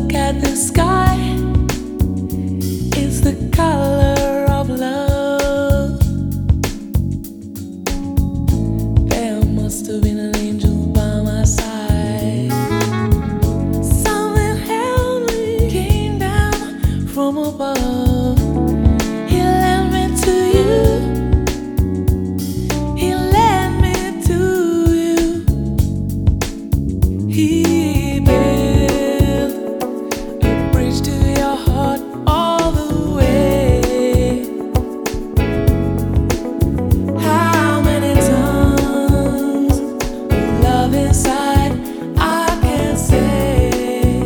look at the sky, it's the color of love. There must have been an angel by my side. Something heavenly came down from above. He led me to you. He led me to you. He built a bridge to your heart all the way. How many tons of love inside I can't say.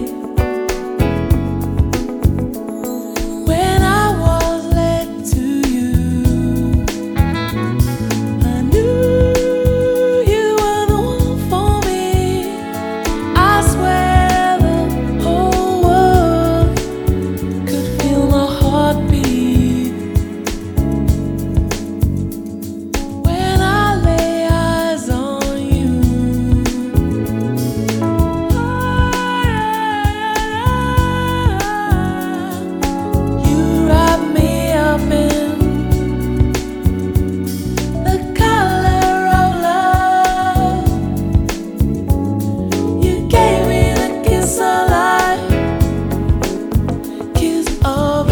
When I was led to you, I knew you were the one for me. I swear the whole world could feel my heartbeat when I lay eyes on you. You wrap me up in the color of love. You gave me the kiss of life, kiss of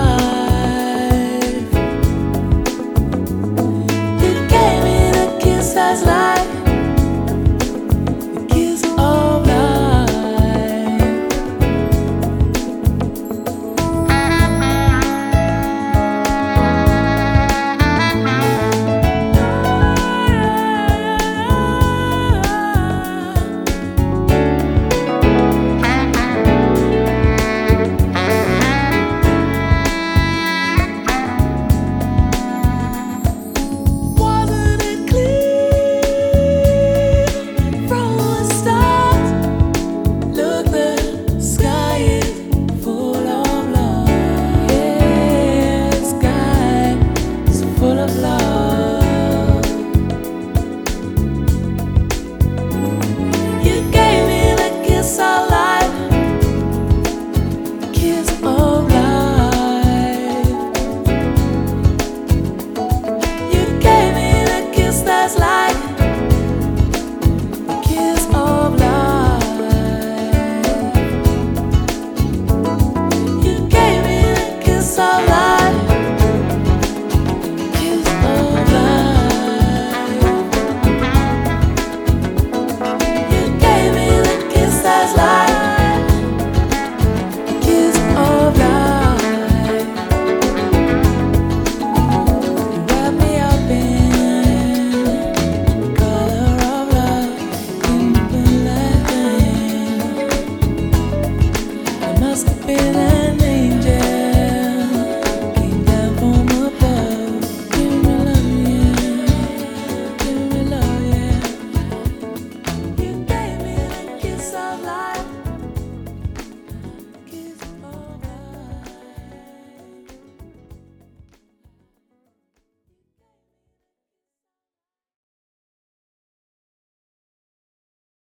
life. You gave me the kiss that's life, the kiss of life. Wasn't it clear from the start? Look, the sky is full of love. Yeah, the sky is full of love. You gave me the kiss of life, kiss of life. You gave me the kiss that's life, the kiss of life. You gave me the kiss of life, kiss of life. You gave me the kiss that's life, kiss of life. You wrap me up in color of love, in the light. It must have been